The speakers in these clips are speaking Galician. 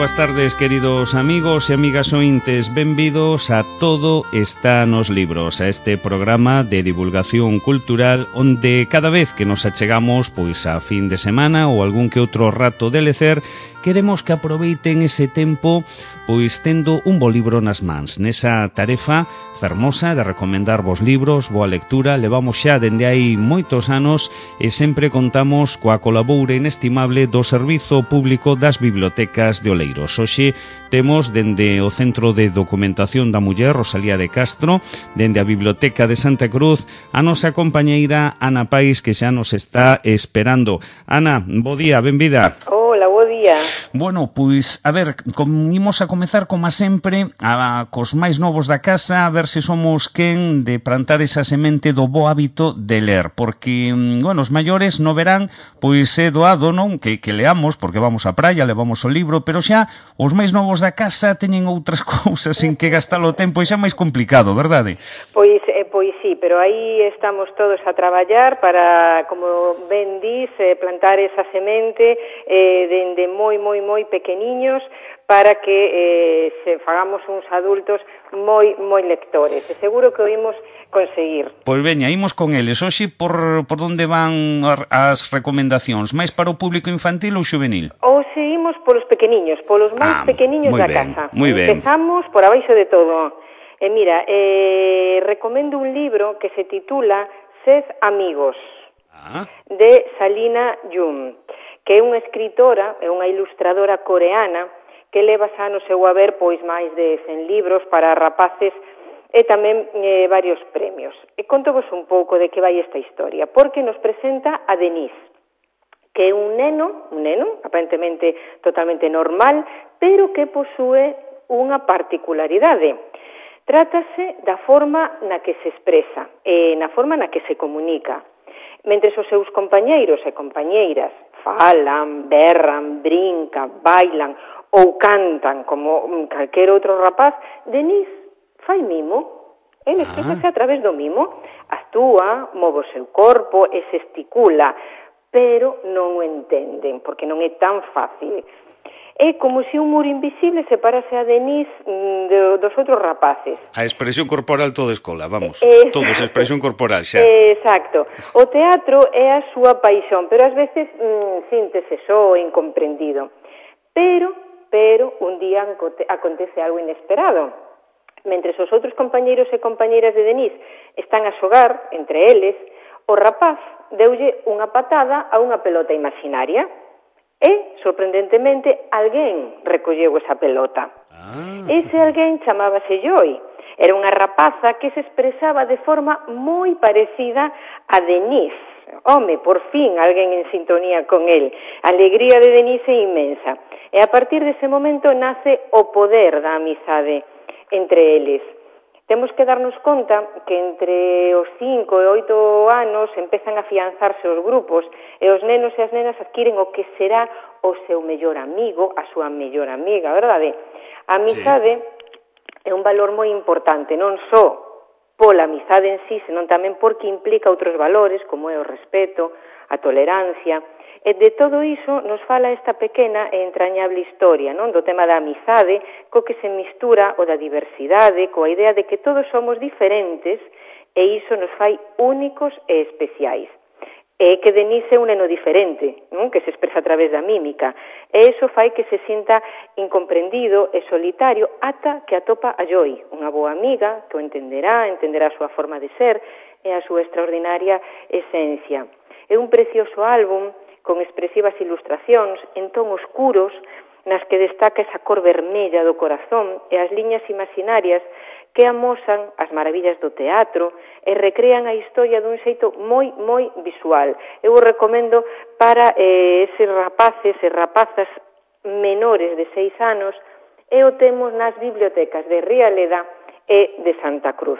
boas tardes, queridos amigos e amigas ointes. Benvidos a Todo está nos libros, a este programa de divulgación cultural onde cada vez que nos achegamos pois a fin de semana ou algún que outro rato de lecer, queremos que aproveiten ese tempo pois tendo un bo libro nas mans. Nesa tarefa fermosa de recomendar vos libros, boa lectura, levamos xa dende hai moitos anos e sempre contamos coa colaboura inestimable do Servizo Público das Bibliotecas de Oleiros. Hoxe temos dende o Centro de Documentación da Muller, Rosalía de Castro, dende a Biblioteca de Santa Cruz, a nosa compañeira Ana Pais, que xa nos está esperando. Ana, bo día, benvida. Hola, bo día. Bueno, pois, a ver, imos a comezar, como sempre, cos máis novos da casa, a ver se somos quen de plantar esa semente do bo hábito de ler, porque, bueno, os maiores no verán, pois é doado, non? Que leamos, porque vamos á praia, levamos o libro, pero xa os máis novos da casa teñen outras cousas en que gastar o tempo e xa é máis complicado, verdade? Pois sí, pero aí estamos todos a traballar para, como ben dis, plantar esa semente dende moi pequeniños para que se fagamos uns adultos moi lectores. E seguro que o imos conseguir. Pois veña, imos con eles. Hoxe, por onde van as recomendacións? Mais para o público infantil ou xuvenil? Hoxe imos polos pequeniños, polos máis pequeniños da casa. Moi ben. Empezamos por abaixo de todo. Mira, recomendo un libro que se titula Sed amigos, de Salina Jung, que é unha escritora, é unha ilustradora coreana que leva xa no seu haber pois máis de 100 libros para rapaces e tamén varios premios. E contovos un pouco de que vai esta historia, porque nos presenta a Denise, que é un neno, aparentemente totalmente normal, pero que posúe unha particularidade. Trátase da forma na que se expresa e na forma na que se comunica. Mentres os seus compañeiros e compañeiras falan, berran, brincan, bailan ou cantan como calquer outro rapaz, Denise fai mimo. Ele exprésase a través do mimo. Actúa, move o seu corpo e xesticula, pero non o entenden, porque non é tan fácil. É como se un muro invisible separase a Denise dos outros rapaces. A expresión corporal toda escola, vamos. Todos a expresión corporal, xa. Exacto. O teatro é a súa paixón, pero ás veces síntese só e incomprendido. Pero un día acontece algo inesperado. Mentres os outros compañeiros e compañeiras de Denise están a xogar entre eles, o rapaz deulle unha patada a unha pelota imaginaria. E, sorprendentemente, alguén recolleu esa pelota. Ese alguén chamábase Joy. Era unha rapaza que se expresaba de forma moi parecida a Denise. Home, por fin, alguén en sintonía con el. A alegría de Denise é inmensa. E a partir dese momento nace o poder da amizade entre eles. Temos que darnos conta que entre os 5 e 8 anos empezan a afianzarse os grupos e os nenos e as nenas adquiren o que será o seu mellor amigo, a súa mellor amiga, verdade? A amizade é un valor moi importante, non só pola amizade en sí, senón tamén porque implica outros valores, como é o respeto, a tolerancia. E de todo iso nos fala esta pequena e entrañable historia, non? Do tema da amizade, co que se mistura o da diversidade, coa idea de que todos somos diferentes e iso nos fai únicos e especiais. E que Denise é un neno diferente, non? Que se expresa a través da mímica. E iso fai que se sinta incomprendido e solitario ata que atopa a Joy, unha boa amiga que o entenderá a súa forma de ser e a súa extraordinaria esencia. É un precioso álbum con expresivas ilustracións en ton oscuros nas que destaca esa cor vermella do corazón e as liñas imaginarias que amosan as maravillas do teatro e recrean a historia dun xeito moi visual. Eu o recomendo para eses rapaces e rapazas menores de 6 anos e o temos nas bibliotecas de Rialeda e de Santa Cruz.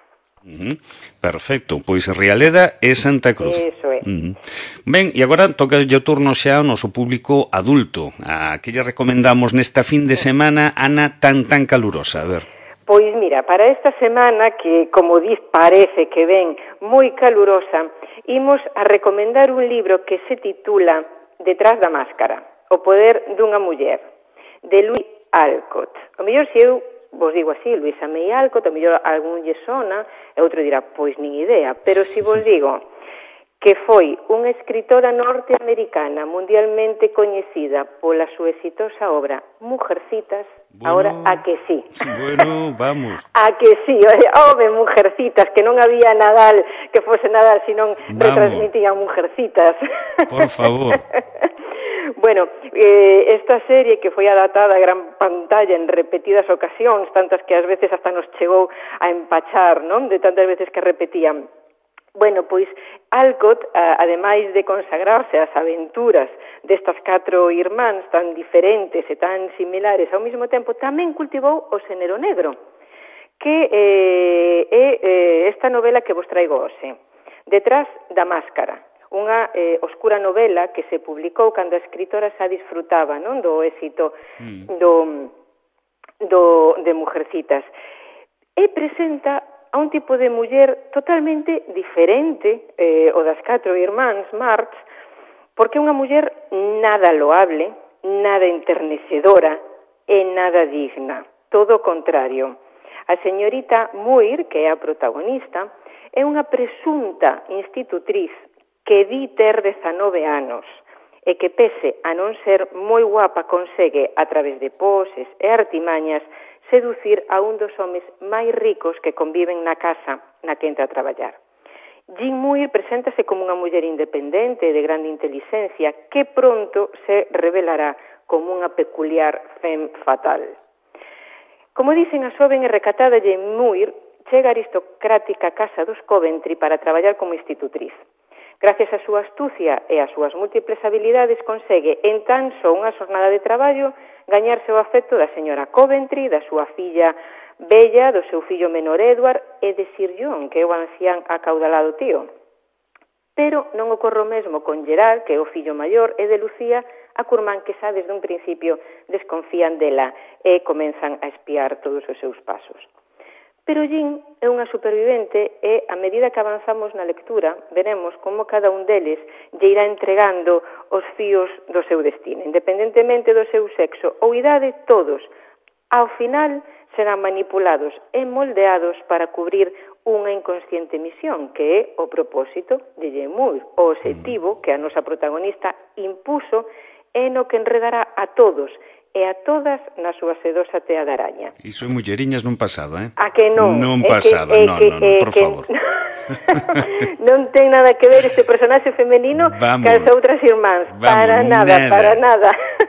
Perfecto, pois Rialeda e Santa Cruz. Eso é. Ben, e agora toca o turno xa ao noso público adulto. A que lle recomendamos nesta fin de semana, Ana, tan calurosa? A ver. Pois mira, para esta semana, que como dis parece que ven moi calurosa, imos a recomendar un libro que se titula Detrás da máscara, o poder dunha muller, de Luis Alcott. O mellor se eu vos digo así, Luisa May Alcott, o mellor algún lle sona, e outro dirá, pois nin idea, pero se vos digo que foi unha escritora norteamericana mundialmente coñecida pola súa exitosa obra Mujercitas, ahora a que sí. Bueno, vamos. A que sí, home, Mujercitas, que non había Nadal que fose Nadal, senón retransmitían Mujercitas. Por favor. Bueno, esta serie que foi adaptada a gran pantalla en repetidas ocasións, tantas que ás veces hasta nos chegou a empachar, non? De tantas veces que repetían. Bueno, pois Alcott, ademais de consagrarse ás aventuras destas 4 irmáns tan diferentes e tan similares ao mesmo tempo, tamén cultivou o xénero negro, que é esta novela que vos traigo hoxe, Detrás da máscara, unha oscura novela que se publicou cando a escritora xa disfrutaba, non, do éxito de Mujercitas. E presenta a un tipo de muller totalmente diferente o das 4 irmáns Marx, porque é unha muller nada loable, nada enternecedora e nada digna, todo o contrario. A señorita Muir, que é a protagonista, é unha presunta institutriz que di ter 19 anos e que, pese a non ser moi guapa, consegue, a través de poses e artimañas, seducir a un dos homes máis ricos que conviven na casa na que entra a traballar. Jean Muir preséntase como unha muller independente e de grande inteligencia que pronto se revelará como unha peculiar femme fatal. Como dicen, a xoven e recatada Jean Muir chega a aristocrática casa dos Coventry para traballar como institutriz. Gracias á súa astucia e ás súas múltiples habilidades consegue en tan só unha xornada de traballo gañarse o afecto da señora Coventry, da súa filla Bella, do seu fillo menor Edward e de Sir John, que é o ancián acaudalado tío. Pero non ocorre o mesmo con Gerard, que é o fillo maior, e de Lucía, a curmán que xa desde un principio desconfían dela e comenzan a espiar todos os seus pasos. Pero Jean é unha supervivente e, a medida que avanzamos na lectura, veremos como cada un deles lle irá entregando os fíos do seu destino. Independentemente do seu sexo ou idade, todos, ao final, serán manipulados e moldeados para cubrir unha inconsciente misión, que é o propósito de Jean Muir, o obxectivo que a nosa protagonista impuso e no que enredará a todos e a todas na súa sedosa tea de araña. Iso en Mulleriñas non pasaba, eh? A que non? Non pasaba, non, por favor. Non ten nada que ver este personaxe femenino que as outras irmáns. Para nada.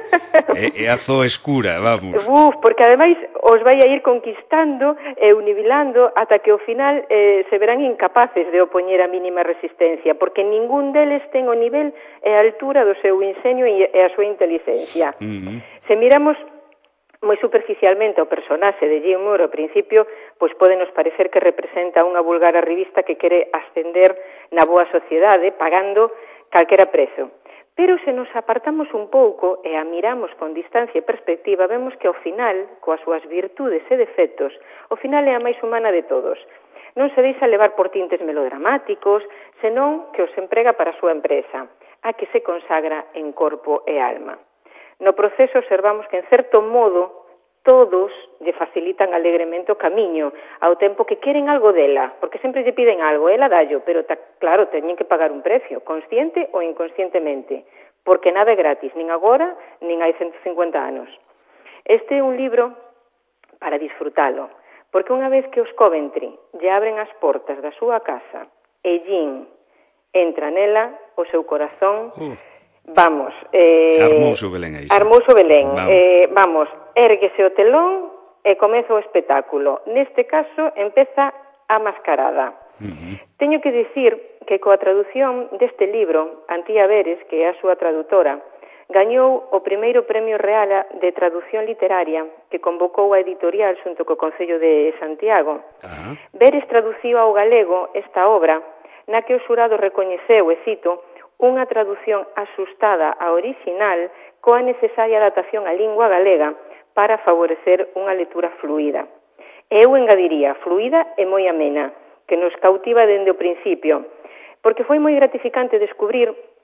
É a zoa escura, vamos. Porque ademais os vai a ir conquistando e unibilando ata que ao final se verán incapaces de opoñer a mínima resistencia, porque ningún deles ten o nivel e a altura do seu ingenio e a súa inteligencia. Se miramos moi superficialmente o personaxe de Jean Muir ao principio, pois pode nos parecer que representa unha vulgar revista que quere ascender na boa sociedade pagando calquera prezo. Pero se nos apartamos un pouco e a miramos con distancia e perspectiva, vemos que ao final, coas súas virtudes e defectos, ao final é a máis humana de todos. Non se deixa levar por tintes melodramáticos, senón que os emprega para a súa empresa, a que se consagra en corpo e alma. No proceso observamos que, en certo modo, todos lle facilitan alegremente o camiño, ao tempo que queren algo dela, porque sempre lle piden algo, ela dallo, pero claro, teñen que pagar un precio, consciente ou inconscientemente, porque nada é gratis, nin agora, nin hai 150 anos. Este é un libro para disfrutalo, porque unha vez que os Coventry lle abren as portas da súa casa e Jean entra nela, o seu corazón... Vamos, Armouso Belén aí. Armouso Belén. Vamos, érguese o telón e comeza o espectáculo. Neste caso, empeza a mascarada. Teño que dicir que coa traducción deste libro, Antía Veres, que é a súa tradutora, gañou o primeiro premio real de traducción literaria que convocou a editorial xunto co Concello de Santiago. Veres traduciu ao galego esta obra, na que o xurado recoñeceu, e cito, unha traducción asustada a original coa necesaria adaptación á lingua galega para favorecer unha lectura fluida. Eu engadiría, fluida e moi amena, que nos cautiva dende o principio, porque foi moi gratificante descubrir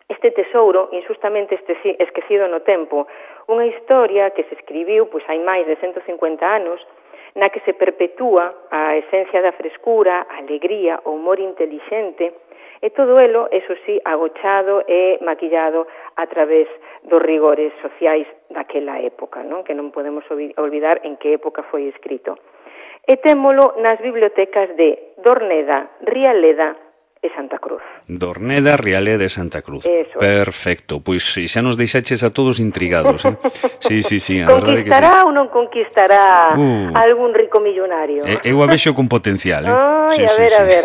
este tesouro injustamente esquecido no tempo, unha historia que se escribiu pois hai máis de 150 anos, na que se perpetúa a esencia da frescura, a alegría, o humor intelixente, e todo elo, eso sí, agochado e maquillado a través dos rigores sociais daquela época, non? Que non podemos olvidar en que época foi escrito. E témolo nas bibliotecas de Dorneda, Rialeda e Santa Cruz. Dorneda, Rialeda e Santa Cruz. Eso. Perfecto, pois xa nos deixaches a todos intrigados, eh? Sí, a verdade que conquistará sí. ou non conquistará algún rico millonario? Eu a vexo con potencial, eh? Ai, a ver.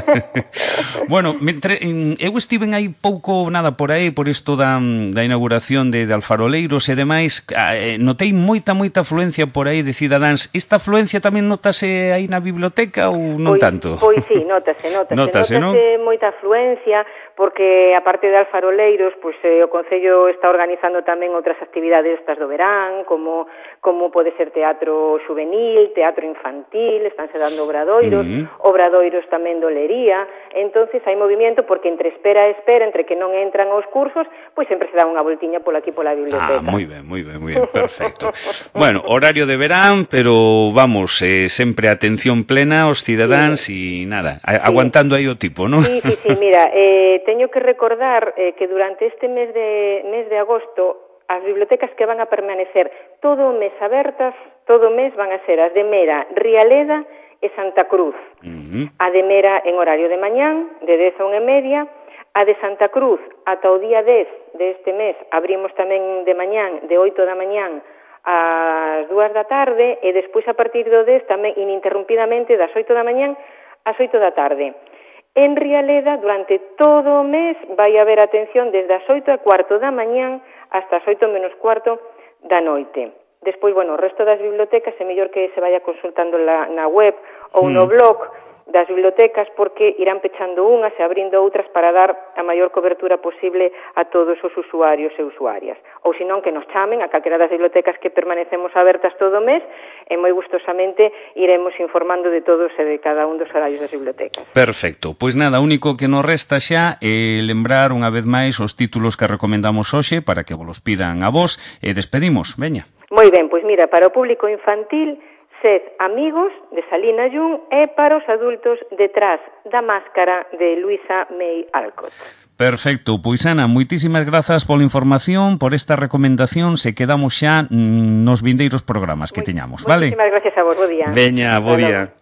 Bueno, eu estiven aí pouco nada por aí, por isto da inauguración de Alfaroleiros e demais, notei moita afluencia por aí de cidadáns. Esta afluencia tamén notase aí na biblioteca ou non tanto? Pois sí, notase, non? Moita afluencia, porque aparte de Alfaroleiros, pois o Concello está organizando tamén outras actividades estas do verán, como pode ser teatro juvenil, teatro infantil, estánse dando obradoiros tamén de olería. Entonces hai movimento porque entre espera e espera, entre que non entran aos cursos, pois sempre se dá unha voltiña pola aquí pola biblioteca. Moi ben, perfecto. Bueno, horario de verán, pero vamos, sempre atención plena aos cidadáns e nada, aguantando aí o tipo, non? Sí, mira, teño que recordar que durante este mes de agosto as bibliotecas que van a permanecer todo o mes abertas, todo o mes van a ser as de Mera, Rialeda e Santa Cruz. A de Mera en horario de mañán, de 10 a 1:30, a de Santa Cruz ata o día 10 deste mes abrimos tamén de mañán, de 8 da mañán ás 2 da tarde, e despois a partir do 10 tamén ininterrumpidamente das 8 da mañán ás 8 da tarde. En Rialeda, durante todo o mes, vai haber atención desde as 8:15 da mañán hasta as 8 menos cuarto da noite. Despois, bueno, o resto das bibliotecas é mellor que se vaya consultando na web ou no blog das bibliotecas, porque irán pechando unhas e abrindo outras para dar a maior cobertura posible a todos os usuarios e usuarias. Ou senón que nos chamen a calquera das bibliotecas que permanecemos abertas todo o mes e moi gustosamente iremos informando de todos e de cada un dos horarios das bibliotecas. Perfecto. Pois nada, o único que nos resta xa é lembrar unha vez máis os títulos que recomendamos hoxe para que vos pidan a vos e despedimos. Veña. Moi ben, pois mira, para o público infantil, Sed amigos, de Salina Jung, e para os adultos, Detrás da máscara, de Luisa May Alcott. Perfecto, pois Ana, moitísimas grazas pola información, por esta recomendación, se quedamos xa nos vindeiros programas que teñamos, vale? Moitísimas gracias a vos, bo día. Veña, bo día.